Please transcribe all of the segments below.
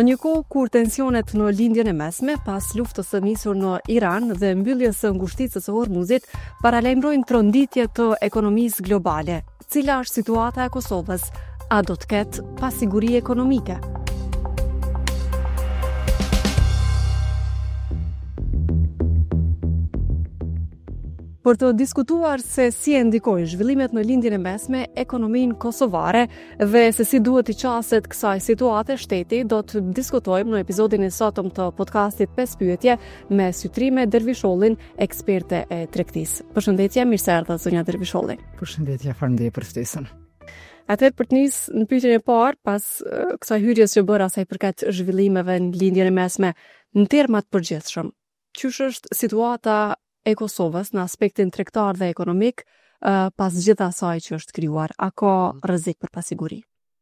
Në një kohë kur tensionet në lindjen e mesme pas luftës së nisur në Iran dhe mbylljes së ngushticës së Hormuzit paralajmërojnë tronditje të ekonomisë globale, cila është situata e Kosovës? A do të ketë pasiguri ekonomike? Për të diskutuar se si e ndikojnë zhvillimet në lindjen e mesme ekonominë kosovare dhe se si duhet i qaset kësaj situate, shteti do të diskutojmë në episodin e sotëm të podcastit 5 pyetje me Sytrime Dervishollin, eksperte e tregtisë. Përshëndetje, mirë se erdhët zonja Dervisholli. Përshëndetje, faleminderit për ftesën. Atëherë për të nisë në pyetjen e parë, pas kësaj hyrjes që bëra sa i përket zhvillimeve në lindjen e mesme, në terma të përgjithshëm, çysh është situata e Kosovës në aspektin tregtar dhe ekonomik pas gjithë asaj që është krijuar? A ka rrezik për pasiguri?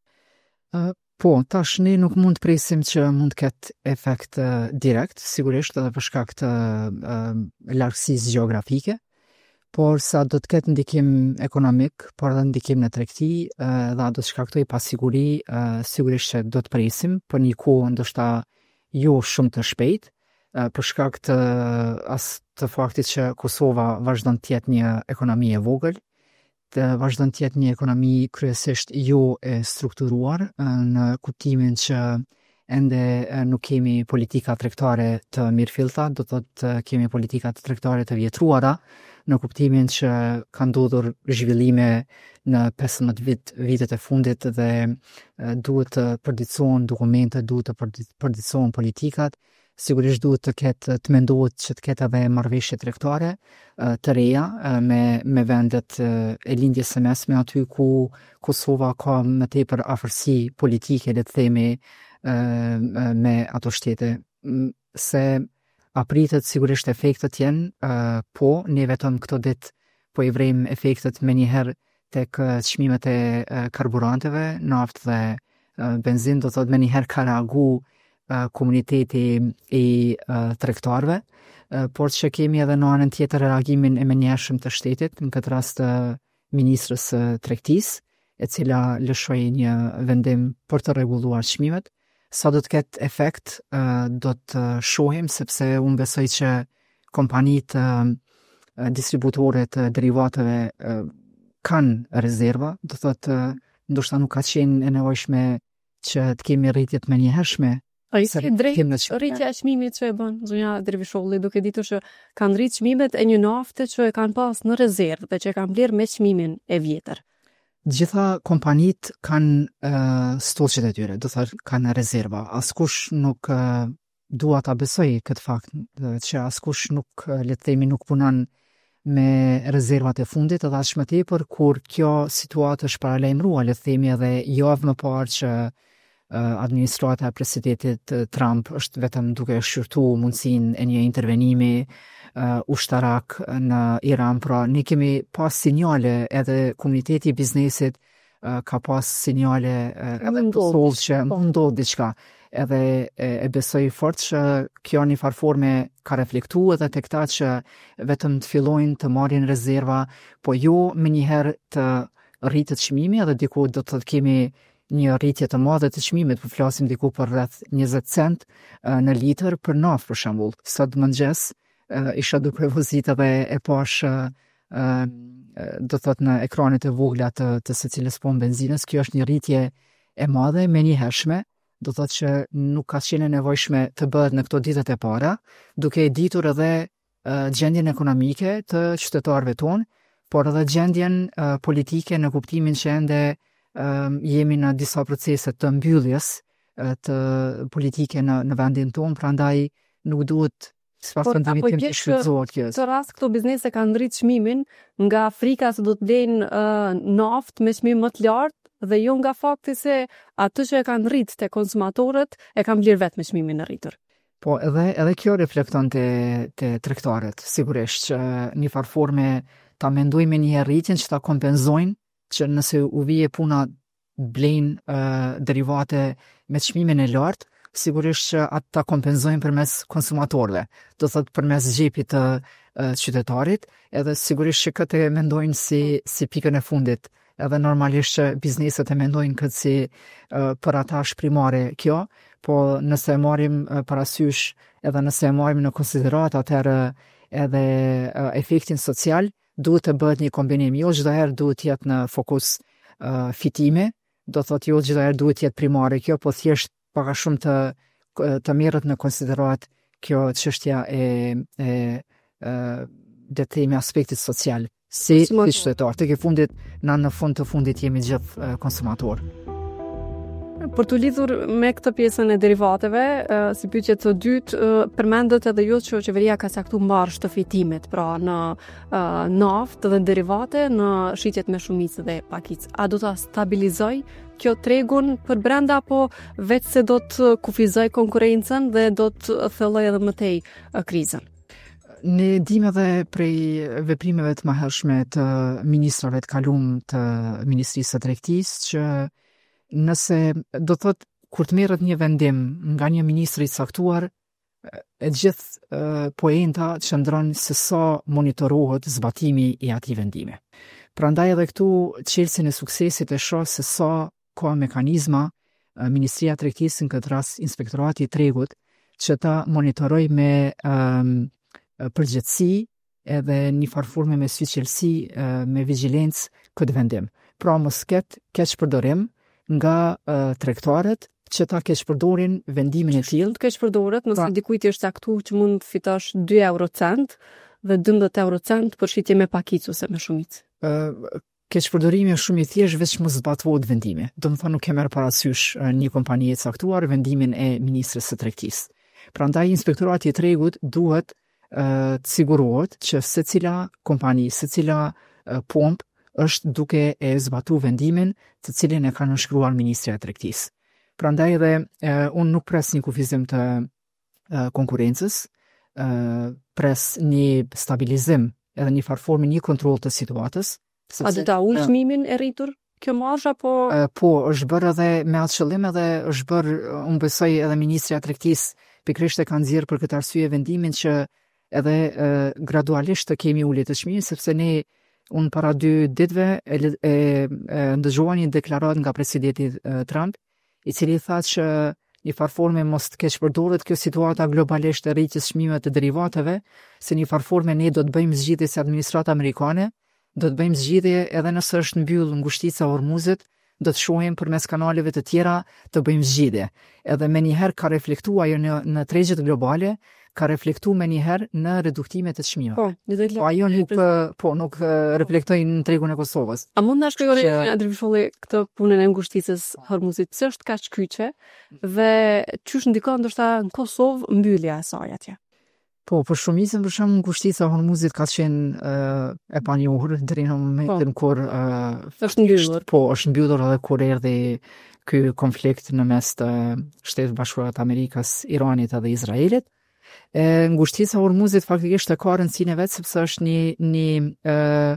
Po, tash ne nuk mund të presim që mund të ketë efekt direkt, sigurisht edhe për shkak të largësisë gjeografike, por sa do të ketë ndikim ekonomik, por edhe ndikim në tregti, dhe do të shkaktoj pasiguri, sigurisht që do të presim për një kohë ndoshta jo shumë të shpejtë, për shkak të faktit që Kosova vazhdon të jetë një ekonomi e vogël, të vazhdon të jetë një ekonomi kryesisht jo e strukturuar, në kuptimin që ende nuk kemi politika tregtare të mirëfillta, do të thotë kemi politika tregtare të vjetruara, në kuptimin që ka ndodhur zhvillime në 15 vitet e fundit dhe duhet të përditësohen dokumentet, duhet të përditësohen politikat. Sigurisht duhet të mendohet që të ketë edhe marrëveshje tregtare të reja me vendet e lindjes së mesme, aty ku Kosova ka më tepër afërsi politike, le të themi, me ato shtete. Se apritet sigurisht efektet jenë, po ne vetëm këto ditë po i vrejmë efektet menjëherë tek çmimet e karburanteve, naftë dhe benzin, do thotë menjëherë ka reagu komuniteti i tregtarëve, por që kemi edhe në anën tjetër reagimin e menjëhershëm të shtetit, në këtë rast ministrës së tregtisë, e cila lëshoi një vendim për të rregulluar çmimet. Sa do të ketë efekt, do të shohim, sepse unë besoj që kompanitë distributore të derivateve kanë rezerva, do thotë ndoshta nuk ka qenë e nevojshme që të kemi rritje të menjëhershme. A i si drejt rritja e çmimit që e bën zonja Dervisholli, duke ditur që kanë rritë çmimet e një nafte që e kanë pas në rezervë dhe që e kanë blerë me çmimin e vjetër? Gjitha kompanitë kanë stoqet e tyre, do thotë kanë rezerva. Askush nuk dua ta besoj këtë fakt, që askush nuk, le të themi, nuk punon me rezervat e fundit, edhe as më tepër kur kjo situatë është paralajmëruar, le të themi, edhe javë më parë që administrata e presidentit Trump është vetëm duke shqyrtuar mundësinë e një intervenimi ushtarak në Iran. Pra ne kemi pas sinjale, edhe komuniteti i biznesit ka pas sinjale edhe që mund ndodh diçka. Edhe e besoj fort që kjo një farë forme ka reflektuar edhe tek ta që vetëm të fillojnë të marrin rezerva, po jo menjëherë të rritet çmimi, edhe diku do të kemi një rritje të madhe të çmimit, po flasim diku për rreth 20 cent në litër për naftë për shembull. Sot mëngjes isha duke vozit edhe e pash do thotë në ekranet e vogla të secilës pompë benzinës. Kjo është një rritje e madhe, menjëhershme, do thotë që nuk ka qenë nevojshme të bëhet në këto ditët e para, duke e ditur edhe gjendjen ekonomike të qytetarëve tonë, por edhe gjendjen politike në kuptimin që ende jemi në disa procese të mbylljes të politike në vendin tonë, prandaj nuk duhet sipas vendimit tim të shfrytëzohet kjo. Në rast këto biznese kanë ngritë çmimin nga frika se do të blejnë naftë me çmim më të lartë dhe jo nga fakti se atë që e kanë rritë te konsumatorët e kanë blerë vetë me çmimin e rritur. Po edhe kjo reflekton te tregtarët, sigurisht që një farë forme ta mendojmë një rritjen që ta kompenzojnë, që nëse u vije puna blejnë derivate me çmimin e lartë, sigurisht që atë ta kompenzojnë përmes konsumatorëve, do thotë përmes xhepit të qytetarit, edhe sigurisht që këtë mendojnë si pikën e fundit edhe normalisht që bizneset e mendojnë këtë si për ata shprimare kjo, po nëse e marrim parasysh edhe nëse e marrim në konsiderat atëherë edhe efektin social, duhet të bëhet një kombinim. Jo çdo herë duhet të jetë në fokus fitime, do thotë jo çdo herë duhet të jetë primare kjo, po thjesht pak a shumë të merret në konsiderat kjo çështja e le të themi aspektit social si qytetar. Tek e fundit, në fund të fundit jemi gjithë konsumator. Për të lidhur me këtë pjesën e derivateve, si pyetje të dytë, përmendet edhe ju që qeveria ka caktuar marrë të fitimit, pra në naftë dhe derivate në shitjet me shumicë dhe pakicë. A do ta stabilizoj kjo tregun për brenda, apo vetë se do të kufizoj konkurrencën dhe do të thelloj edhe më tej krizën? Ne dim edhe prej veprimeve të mëhershme të ministrave të kaluam të Ministrisë së Tregtisë që nëse do thot kur të merret një vendim nga një ministër i caktuar, e gjithë poenta qëndron se sa monitorohet zbatimi i atij vendimi. Prandaj edhe këtu çelësin e suksesit e shoh se sa ka mekanizma Ministria e Tregtisë, në këtë rast Inspektorati i Tregut, që ta monitoroj me përgjithësi edhe një farforme me syqelsi, me vigjilencë këtë vendim. Pra mos ketë keqpërdorim nga tregtarët që ta keqpërdorin vendimin e tillë. Keqpërdoret nëse dikujt është caktuar që mund të fitosh 2 eurocent dhe 12 eurocent për shitje me pakicë ose me shumicë. Keqpërdorimi është shumë i thjeshtë veç mos zbatohet vendimi. Do të thonë nuk e merr parasysh një kompani e caktuar vendimin e ministres së tregtisë. Prandaj Inspektorati i Tregut duhet të sigurohet që secila kompani, secila pompë është duke e zbatu vendimin të cilin e ka nënshkruar Ministria e Tregtisë. Prandaj edhe unë nuk pres një kufizim të konkurrencës, pres një stabilizim edhe një farformë, një kontroll të situatës. A do ta ulë çmimin e rritur kjo marzh apo? Po, është bërë edhe me atë qëllim edhe është bërë, unë besoj edhe Ministria e Tregtisë pikërisht e ka nxjerrë për këtë arsye vendimin që edhe gradualisht të kemi ulje të çmimit, sepse unë para 2 ditëve ndëgjova një deklaratë nga presidenti Trump, i cili tha që një farforme mos të keqpërdoret kjo situata globalisht e rritjes çmimeve të derivateve, se një farforme ne do të bëjmë zgjidhje si administrata amerikane, do të bëjmë zgjidhje edhe nëse është mbyll ngushtica e Hormuzit, do të shohim përmes kanaleve të tjera të bëjmë zgjidhje. Edhe menjëherë ka reflektuar në tregjet globale, ka reflektuar menjëherë në reduktimet e çmimeve. Po, ajo nuk reflektoi në tregun e Kosovës. A mund na shpjegoni Andrifulli këtë punën e ngushticës Hormuzit? Pse është kaq kyçe dhe çysh ndikon ndoshta në Kosovë mbyllja e saj atje? Po, për shumicën për shembull ngushtica e Hormuzit ka qenë e panjohur deri në momentin kur është mbyllur. Po, është mbyllur edhe kur erdhi ky konflikt në mes të Shtetit Bashkuar të Amerikës, Iranit edhe Izraelit. Ngushtica e Hormuzit faktikisht e ka rëndësinë vet sepse është një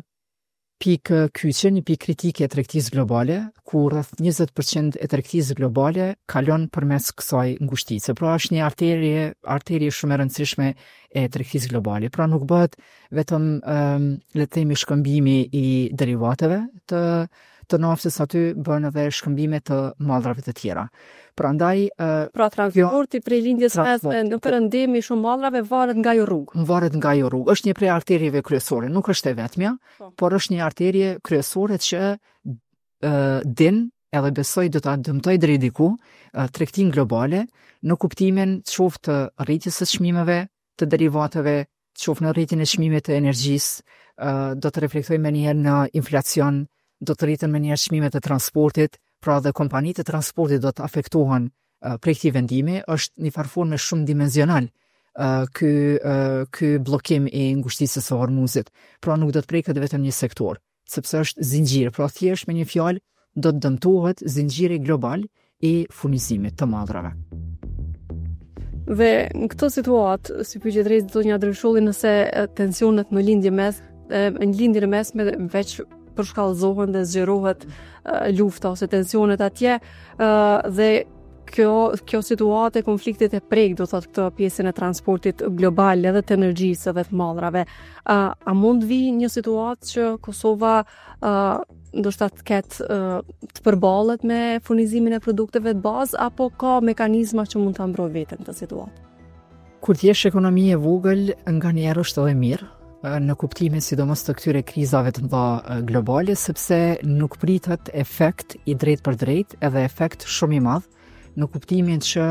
pikë kyçe, një pikë kritike e tregtisë globale, ku rreth 20% e tregtisë globale kalon përmes kësaj ngushtice. Pra është një arterie shumë e rëndësishme e tregtisë globale. Pra nuk bëhet vetëm le të themi shkëmbimi i derivateve të naftës, aty bën edhe shkëmbime të mallrave të tjera. Prandaj pra transporti prej lindjes në perëndim i shumë mallrave varet nga ajo rrugë. Varet nga ajo rrugë. Është një prej arterieve kryesore, nuk është e vetmja, por është një arterie kryesore që edhe besoj do ta dëmtoj deri diku tregtinë globale në kuptimin qoftë të rritjes së çmimeve të derivateve, qoftë në rritjen e çmimeve të energjisë, do të reflektoj menjëherë në inflacion, do të rriten menjëherë çmimet e transportit, pra dhe kompanitë e transportit do të afektohen prej këtij vendimi. Është një farforme shumë dimensional ky bllokim i ngushticës së Hormuzit. Pra nuk do të preket vetëm një sektor, sepse është zinxhir, pra thjesht me një fjalë do të dëmtohet zinxhiri global i furnizimit të mallrave. Dhe në këtë situatë, si pyetje drejt zonja Drejsholli, nëse tensionet në lindjen e mesme veç përshkallëzohen dhe zgjerohet lufta ose tensionet atje, dhe kjo situatë e konfliktit e prek, do thotë këtë pjesën e transportit global edhe të energjisë edhe të mallrave. A mund vi një situatë që Kosova ndoshta të ketë të përballet me furnizimin e produkteve të bazë, apo ka mekanizma që mund ta mbrojë veten këtë situatë? Kur t'jesh ekonomi e vogël, nganjëherë është edhe mirë, në kuptimin sidomos të këtyre krizave të mëdha globale, sepse nuk pritet efekt i drejt për drejt, edhe efekt shumë i madh, në kuptimin që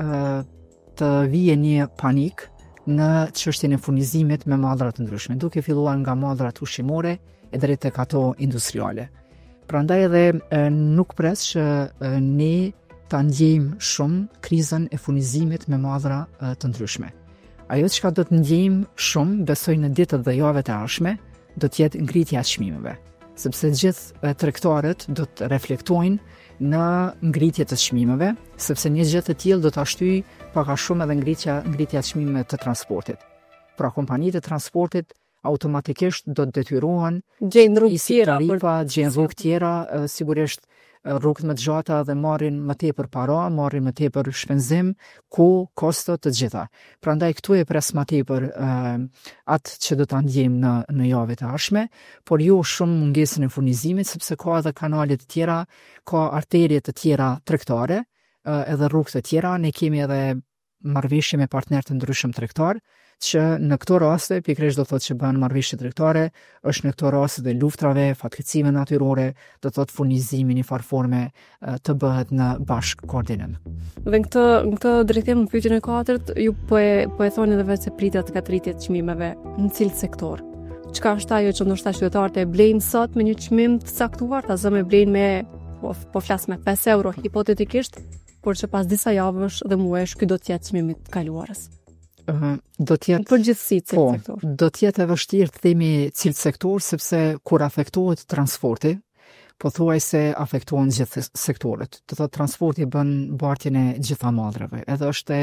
të vijë një panik në çështjen e furnizimit me mallra të ndryshme, duke filluar nga mallrat ushqimore e drejt tek ato industriale. Prandaj edhe nuk pres që ne ta ndjejmë shumë krizën e furnizimit me mallra të ndryshme. Ajo çka do të ndjejmë shumë, besoj në ditët dhe javët e ardhshme, do të jetë ngritja e çmimeve, sepse gjithë tregtarët do të reflektojnë në ngritje të çmimeve, sepse një gjë e tillë do ta shtyjë pak a shumë edhe ngritja e çmimeve të transportit. Pra kompanitë e transportit automatikisht do të detyrohen Gjejnë rrugë tjera gjejnë rrugë tjera, sigurisht rrugët më të gjata dhe marrin më tepër para, marrin më tepër shpenzim, kosto të gjitha. Prandaj këtu e pres më tepër atë që do ta ndjejmë në javët e ardhshme, por jo shumë mungesën e furnizimit, sepse ka edhe kanale të tjera, ka arterje të tjera tregtare, edhe rrugë të tjera. Ne kemi edhe marrëveshje me partnerë të ndryshëm tregtar, që në këto raste, pikërisht do thotë që bën marrëveshje tregtare, është në këto raste dhe luftrave, fatkeqësime natyrore, do thotë furnizimi në farë forme të bëhet në bashk koordinim. Dhe në këtë drejtim, në pyetjen e katërt, ju po e thoni edhe vetë se pritet ka rritje të çmimeve në cilë sektor. Çka është ajo që ndoshta qytetarët e blejnë sot me një çmim të caktuar, ta zëmë blejnë me po flas me 5 euro hipotetikisht, por që pas disa javësh dhe muajsh ky do të jetë çmimi i kaluarës. Do të jetë përgjithësi cilë sektor. Do të jetë e vështirë të themi cilë sektor, sepse kur afektohet transporti, pothuajse afektohen gjithë sektorët. Do thotë transporti bën bartjen e gjitha mallrave. Edhe është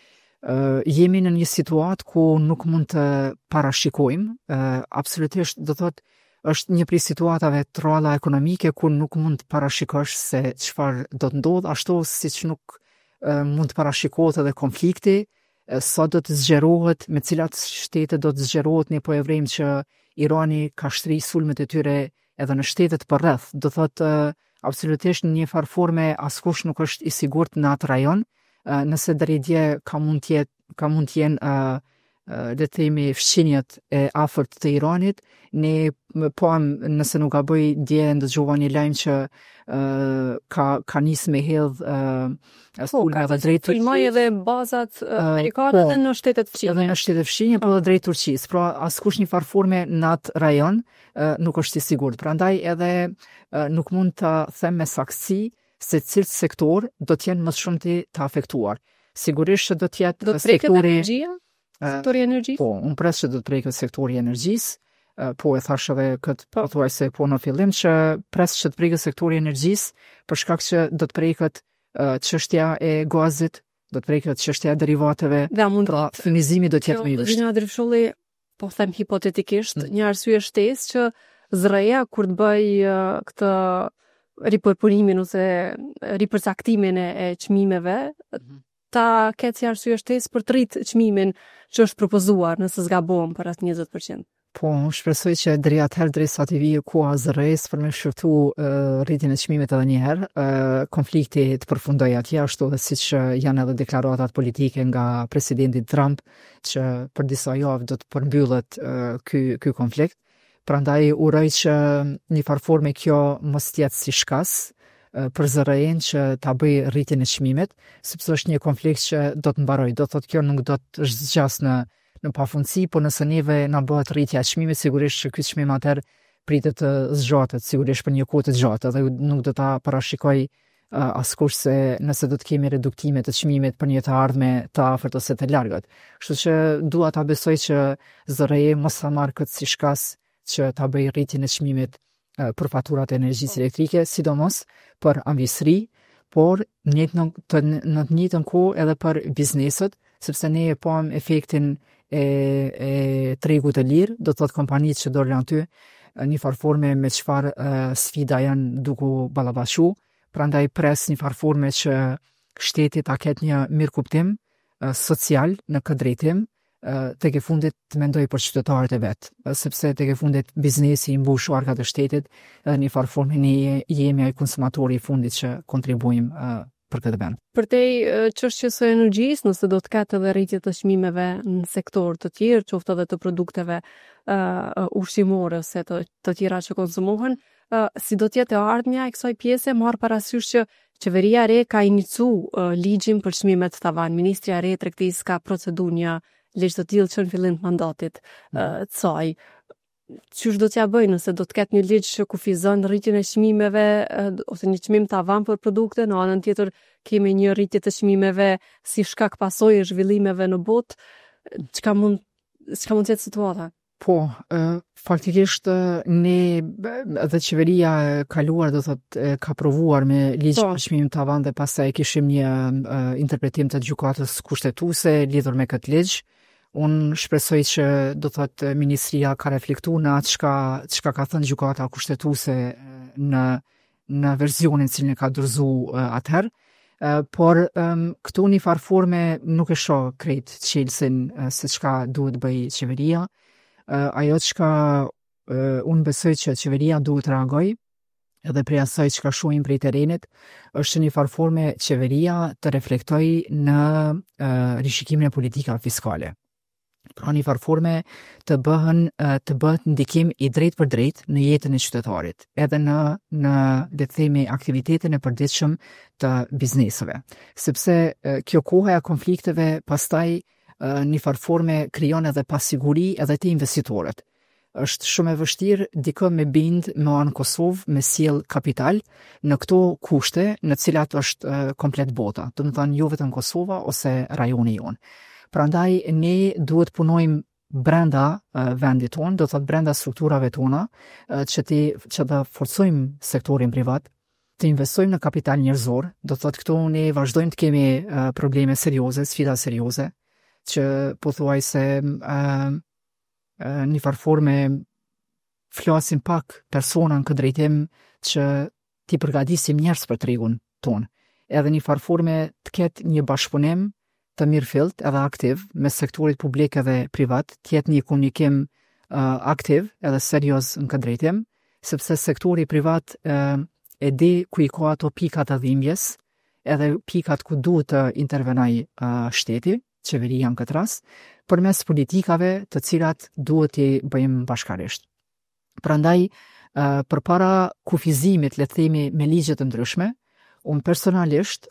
jemi në një situatë ku nuk mund të parashikojmë, absolutisht do thotë është një prej situatave të rralla ekonomike ku nuk mund të parashikosh se çfarë do të ndodh, ashtu siç nuk mund të parashikohet edhe konflikti, sa do të zgjerohet, me cilat shtete do të zgjerohet. Ne po e vrejmë që Irani ka shtri sulmet e tyre edhe në shtetet përreth. Do thotë absolutisht në një farë forme askush nuk është i sigurt në atë rajon, nëse deri dje ka mund të jenë le të themi fqinjet e afërt të Iranit. Ne nëse nuk gaboj dje ndëgjova një lajm që ka nisë me hedh sulme edhe drejt Turqisë. Filmoj edhe bazat amerikane edhe në shtetet fqinje. Edhe në shtetet fqinje, po edhe drejt Turqisë. Pra askush një farë forme në atë rajon nuk është i sigurt. Prandaj edhe nuk mund të them me saktësi se cilë sektor do të jenë më shumë të afektuar. Sigurisht që do të jetë sektori energjisë? Po, unë pres që do të preket sektori energjisë, po e thash edhe këtë pothuajse po në fillim që pres që të preket sektori energjisë, për shkak që do të preket çështja e gazit, do të preket çështja e derivateve, pra furnizimi do të jetë më i vështirë. Gjina Drifshulli, po them hipotetikisht, një arsye shtesë që ZRE-ja kur të bëj këtë ripërpunimin ose ripërcaktimin e çmimeve, ta ketë si arsye shtesë për të rritë çmimin që është propozuar, nëse zgabojmë për atë 20%. Po, shpresoj që deri atëherë derisa të vijë koha e ZRE-s për me shërtu rritjen e çmimeve edhe një herë, konflikti të përfundojë atje, ashtu edhe siç janë edhe deklaratat politike nga presidenti Trump që për disa javë do të përmbyllet ky konflikt. Prandaj uroj që një farë forme kjo mos jetë si shkas për ZRE-n që ta bëj rritjen e çmimit, sepse është një konflikt që do të mbarojë. Do thotë kjo nuk do të zgjas në pafundësi, por nëse neve na bëhet rritja e çmimit, sigurisht që ky çmim atëherë pritet të zgjatet, sigurisht për një kohë të gjatë, dhe nuk do ta parashikoj askush se nëse do të kemi reduktime të çmimit për një të ardhme të afërt ose të largët. Kështu që dua ta besoj që ZRE mos ta marr këtë si shkas që ta bëj rritjen e çmimit për faturat e energjisë elektrike, sidomos për ambjestri, por në të njëjtën kohë edhe për bizneset, sepse ne e pam efektin e tregut të lirë, do të thotë kompanitë që dolën aty një farë forme me çfarë sfida janë duke ballabaqu. Prandaj pres një farë forme që shteti ta ketë një mirëkuptim social në këtë drejtim, tek e fundit të mendoj për qytetarët e vet, sepse tek e fundit biznesi i mbush arkat e shtetit, edhe në një farë forme ne jemi ai konsumatori i fundit që kontribuojmë për këtë vend. Për te çështjes së energjisë, nëse do të ketë edhe rritje të çmimeve në sektor të tjerë, qoftë edhe të produkteve ushqimore ose të tjera që konsumohen, si do të jetë e ardhmja e kësaj pjese, marr parasysh që qeveria e re ka inicu ligjin për çmimet tavan. Ministria e re e Tregtisë ka proceduar një ligj të tillë që në fillim të mandatit të saj. Qysh do t'ja bëjnë nëse do të ketë një ligj që kufizon rritjen e çmimeve ose një çmim tavan për produkte, në anën tjetër kemi një rritje të çmimeve si shkak pasojë zhvillimeve në botë, çka mund të jetë situata? Po, faktikisht ne edhe qeveria e kaluar do thotë ka provuar me ligj për çmim tavan dhe pastaj kishim një interpretim të gjykatës kushtetuese lidhur me këtë ligj. Unë shpresoj që do thotë ministria ka reflektuar në atë çka ka thënë gjykata kushtetuese në versionin cilin e ka dorëzuar atëherë, por këtu në farë forme nuk e shoh krejt çelësin se çka duhet bëj qeveria. Ajo çka unë besoj që qeveria duhet reagoj edhe prej asaj çka shohim prej terrenit, është në farë forme qeveria të reflektojë në rishikimin e politikave fiskale. Pra një farë forme të bëhet ndikim i drejt për drejt në jetën e qytetarit, edhe në le të themi aktivitetin e përditshëm të bizneseve. Sepse kjo koha e konflikteve pastaj një farë forme krijon edhe pasiguri edhe te investitorët. Është shumë e vështirë dikë me bind me anë Kosovë me sjell kapital në këto kushte në të cilat është komplet bota, do të thënë jo vetëm Kosova ose rajoni jonë. Prandaj ne duhet punojmë brenda vendit tonë, do thotë brenda strukturave tona, që të forcojmë sektorin privat, të investojmë në kapital njerëzor, do thotë këtu ne vazhdojmë të kemi probleme serioze, sfida serioze, që pothuajse një farë forme flasim pak persona në këtë drejtim që t'i përgatisim njerëz për tregun tonë. Edhe një farë forme të ketë një bashkëpunim të mirëfillt edhe aktiv me sektorit publik edhe privat, të jetë një komunikim aktiv edhe serioz në këtë drejtim, sepse sektori privat e di ku i ka ato pikat e dhimbjes, edhe pikat ku duhet të intervenoj shteti, qeveria në këtë rast, përmes politikave të cilat duhet t'i bëjmë bashkarisht. Prandaj, përpara kufizimit, le të themi, me ligje të ndryshme, unë personalisht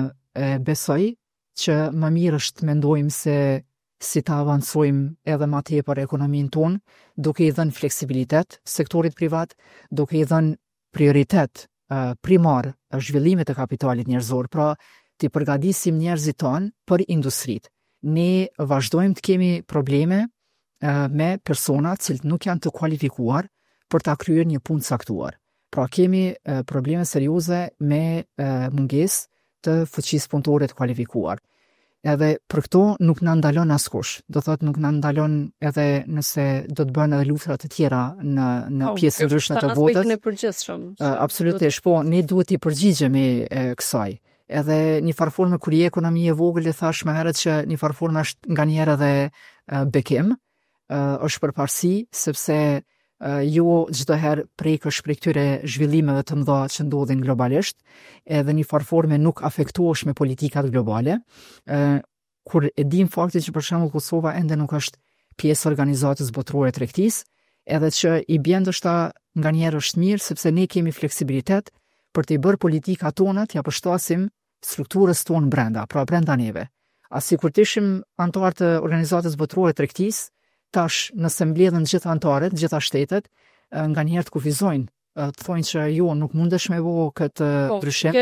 besoj që më mirë është të mendojmë se si ta avancojmë edhe më tepër ekonominë tonë, duke i dhënë fleksibilitet sektorit privat, duke i dhënë prioritet primar zhvillimit të kapitalit njerëzor, pra të përgatisim njerëzit tonë për industritë. Ne vazhdojmë të kemi probleme me persona cilët nuk janë të kualifikuar për ta kryer një punë caktuar. Pra kemi probleme serioze me mungesë të fuqisë punëtore të kualifikuar. Edhe për këto nuk na ndalon askush. Do thotë nuk na ndalon edhe nëse do të bëhen edhe luftra të tjera në pjesë ndryshme të botës. Absolutisht, po, ne duhet i përgjigjemi kësaj. Edhe një farë forme kur je ekonomi e vogël, e thash më herët që një farë forme është nganjëherë edhe bekim, është përparësi, sepse jo çdo herë prekësh prej këtyre zhvillimeve të mëdha që ndodhin globalisht, edhe një farë forme nuk afektohesh me politikat globale, kur e dim faktin që për shembull Kosova ende nuk është pjesë organizatës botërore të tregtisë, edhe që i bën ndoshta nganjëherë është mirë sepse ne kemi fleksibilitet për të bërë politikat tona t'ja përshtasim strukturës tonë brenda, pra brenda neve. Asi kur të ishim antar të organizatës botërore të tregtisë, tash nëse mbledhen të gjitha antarët, të gjitha shtetet, nganjëherë të kufizojnë, të thonë që jo, nuk mundesh me vë këtë ndryshim.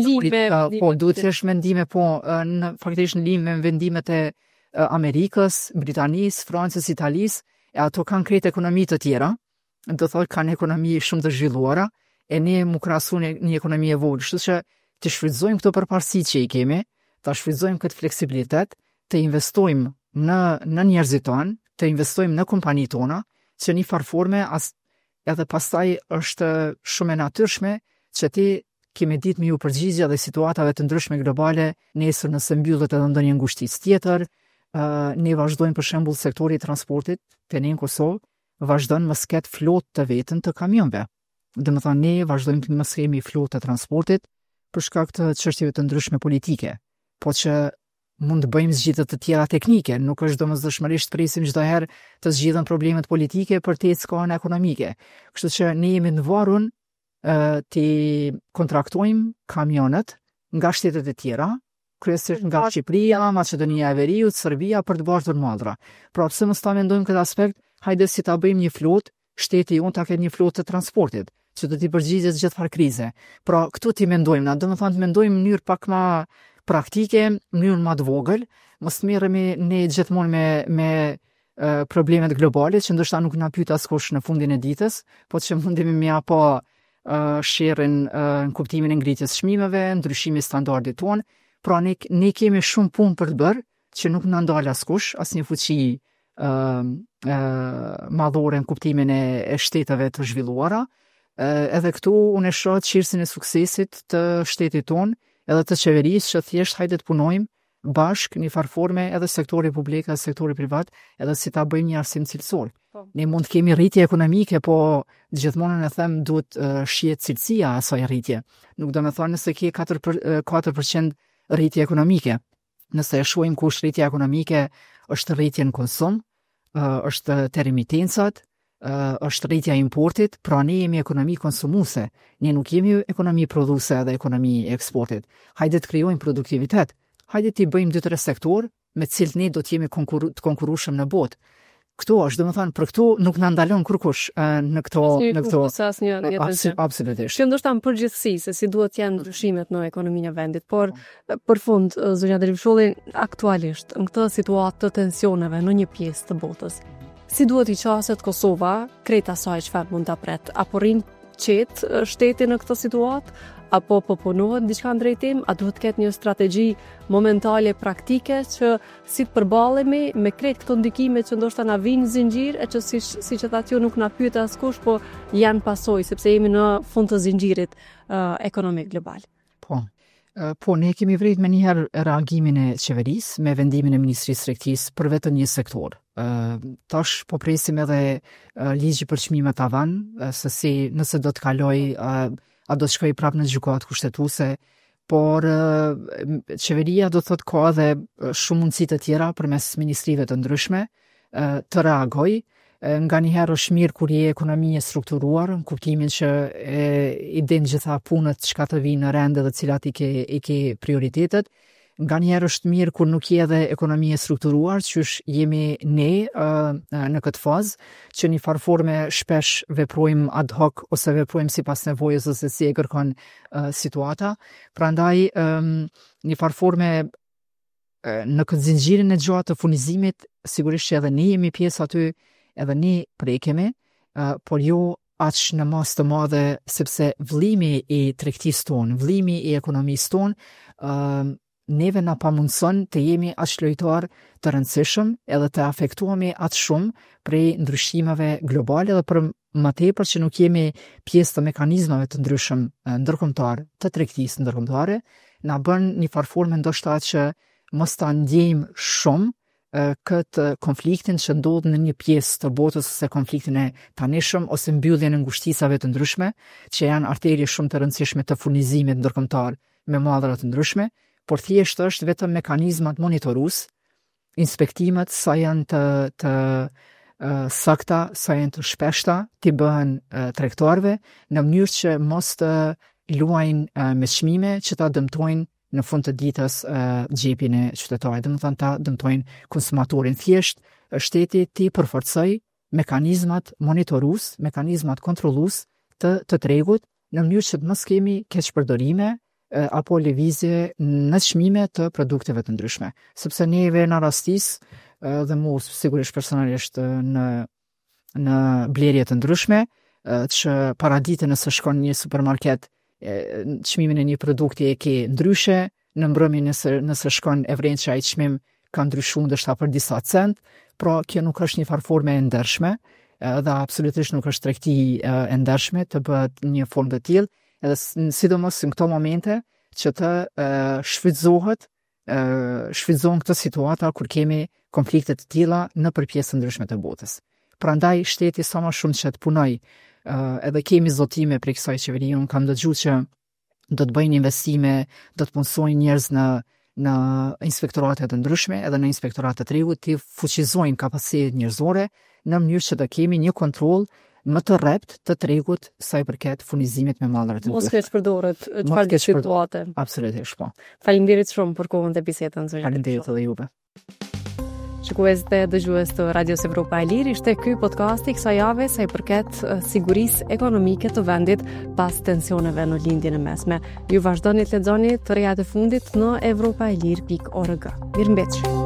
Duhet të kesh mendime, faktikisht në lidhje me vendimet e Amerikës, Britanisë, Francës, Italisë, e ato kanë krejt ekonomi të tjera, do thotë kanë ekonomi shumë të zhvilluara, e ne mu krahasu një ekonomi e vogël, kështu që të shfrytëzojmë këto përparësi që i kemi, ta shfrytëzojmë këtë fleksibilitet, të investojmë në njerëzit tonë, të investojmë në kompani tona, që një farë forme edhe pastaj është shumë e natyrshme që ti kemi ditë me ju përgjigje dhe situatave të ndryshme globale, nesër nëse mbyllet edhe ndonjë ngushticë tjetër, ne vazhdojmë për shembull sektori i transportit, te ne në Kosovë, vazhdon mos ketë flotë të vetën të kamionëve. Domethënë ne vazhdojmë të mos kemi flotë të transportit për shkak të çështjeve të ndryshme politike, po që mund të bëjmë zgjidhje të tjera teknike, nuk është domosdoshmërisht presim çdo herë të zgjidhen problemet politike për të ecë kohën ekonomike. Kështu që ne jemi në varun të kontraktojmë kamionet nga shtetet e tjera, kryesisht nga Shqipëria, Maqedonia e Veriut, Serbia për të bartur mallra. Pra pse mos ta mendojmë këtë aspekt, hajde si ta bëjmë një flotë, shteti jonë ta ketë një flotë të transportit, që do t'i përgjigjet çdo farë krize. Pra këtu ti mendojmë, na domethënë të mendojmë në mënyrë pak më praktike, në mënyrë më të vogël, mos merremi ne gjithmonë me problemet globale që ndoshta nuk na pyet askush në fundin e ditës, po që mundemi me apo sherrin në kuptimin e ngritjes çmimeve, ndryshimit standardit ton. Pra ne kemi shumë punë për të bërë, që nuk na ndal askush, asnjë fuqi madhore në kuptimin e shteteve të zhvilluara. Edhe këtu unë e shoh çirsin e suksesit të shtetit ton, edhe të qeverisë që thjesht hajde të punojmë bashkë në një farë forme edhe sektori publik edhe sektori privat, edhe si ta bëjmë një arsim cilësor. Ne mund të kemi rritje ekonomike, po gjithmonë e them duhet shihet cilësia e asaj rritje. Nuk do të thonë nëse ke 4% rritje ekonomike. Nëse e shohim kush rritja ekonomike është rritje në konsum, është te remitencat, është rritja e importit, pra ne jemi ekonomi konsumuese. Ne nuk jemi ekonomi prodhuese dhe ekonomi eksportit. Hajde të krijojmë produktivitet. Hajde të bëjmë 2-3 sektor me të cilët ne do të jemi të konkurrueshëm në botë. Këtu është, domethënë për këtu nuk na ndalon kurkush në këto absolutisht. Që ndoshta në përgjithësi se si duhet të jenë ndryshimet në ekonominë e vendit, por për fund zonja Dervisholli, aktualisht në këtë situatë të tensioneve në një pjesë të botës, si duhet i qaset Kosova krejt asaj çfarë mund ta pret? Apo rrin qetë shteti në këtë situatë? Apo po punohet diçka në drejtim? A duhet të ketë një strategji momentale praktike që si të përballemi me krejt këto ndikime që ndoshta na vinë në zinxhir e që siç e thatë ju nuk na pyet askush, po janë pasojë sepse jemi në fund të zinxhirit ekonomik global. Po ne kemi vrit me njëherë reagimin e qeverisë me vendimin e Ministrisë së Tregtisë për vetëm një sektor. Tash po presim edhe ligji për çmimet avan, se si nëse do të kaloj a do të shkoj prapë në gjykatë kushtetuese, por qeveria do thotë ka edhe shumë mundësi të tjera përmes ministrive të ndryshme të reagoj. Nga njëherë është mirë kur je ekonomi e strukturuar, në kuptimin që i din gjitha punët çka të vinë në rend dhe cilat i ke prioritetet. Nga njëherë është mirë kur nuk je edhe ekonomi e strukturuar, qysh jemi ne në këtë fazë, që një farë forme shpesh veprojmë ad hoc ose veprojmë sipas nevojës ose si e kërkon situata. Prandaj një farë forme në këtë zinxhirin e gjatë të furnizimit, sigurisht që edhe ne jemi pjesë aty, edhe ne prekemi, por jo aq në mas të madhe, sepse vëllimi i tregtisë tonë, vëllimi i ekonomisë tonë, neve na pamundson të jemi aq lojtar të rëndësishëm edhe të afektuemi aq shumë prej ndryshimeve globale dhe për më tepër që nuk jemi pjesë të mekanizmave të ndryshëm ndërkombëtar të tregtisë ndërkombëtare, na bën një farë forme ndoshta që mos ta ndjejmë shumë këtë konfliktin që ndodh në një pjesë të botës ose konfliktin e tanishëm ose mbylljen e ngushticave të ndryshme që janë arterje shumë të rëndësishme të furnizimit ndërkombëtar me mallra të ndryshme, por thjesht është vetëm mekanizmat monitorues, inspektimet sa janë të sakta, sa janë të shpeshta t'i bëhen tregtarëve në mënyrë që mos të luajnë me çmime që ta dëmtojnë në fund të ditës xhepin e qytetarit, domethënë ta dëmtojnë konsumatorin. Thjesht shteti ti përforcoj mekanizmat monitorues, mekanizmat kontrollues të tregut në mënyrë që të mos kemi keqpërdorime apo lëvizje në çmime të produkteve të ndryshme. Sepse neve në rastis dhe mu sigurisht personalisht në blerje të ndryshme, që paradite nëse shkon një supermarket çmimin e një produkti e ke ndryshe, në mbrëmje nëse shkon e vren që ai çmim ka ndryshuar ndoshta për disa cent, pra kjo nuk është një farë forme e ndershme, dhe absolutisht nuk është tregti e ndershme të bëhet një formë të tillë, edhe sidomos në këto momente që të shfrytëzohen këto situata kur kemi konflikte të tilla në pjesë ndryshme të botës. Prandaj shteti sa më shumë që të punoj, edhe kemi zotime për kësaj qeverie, unë kam dëgjuar që do të bëjnë investime, do të punësojnë njerëz në inspektorate të ndryshme, edhe në inspektorate të rregut, të fuqizojnë kapacitetet njerëzore në mënyrë që të kemi një kontroll më të rrept të tregut sa i përket furnizimit me mallra të ndryshme. Mos keq përdoret çfarë situate. Absolutisht po. Faleminderit shumë për kohën dhe bisedën. Faleminderit edhe juve. Shikues dhe dëgjues të Radios Evropa e Lirë, ishte ky podcasti kësaj jave sa i përket sigurisë ekonomike të vendit pas tensioneve në lindjen e mesme. Ju vazhdoni të lexoni të rejat e fundit në europaelir.org. Mirëmbëjtje.